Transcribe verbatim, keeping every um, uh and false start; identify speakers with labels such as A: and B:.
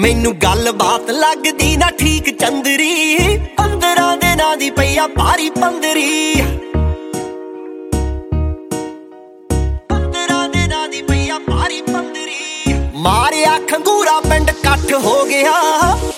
A: ਮੈਨੂੰ ਗੱਲ ਬਾਤ ਲੱਗਦੀ ਨਾ ਠੀਕ ਚੰਦਰੀ, ਪੰਦਰਾਂ ਦਿਨਾਂ ਦੀ ਪਈਆ ਭਾਰੀ ਪੰਦਰੀ, ਪੰਦਰਾਂ ਦਿਨਾਂ ਦੀ ਪਈਆ ਭਾਰੀ ਪੰਦਰੀ। ਮਾਰਿਆ ਖੰਗੂਰਾ ਪਿੰਡ ਇਕੱਠ ਹੋ ਗਿਆ,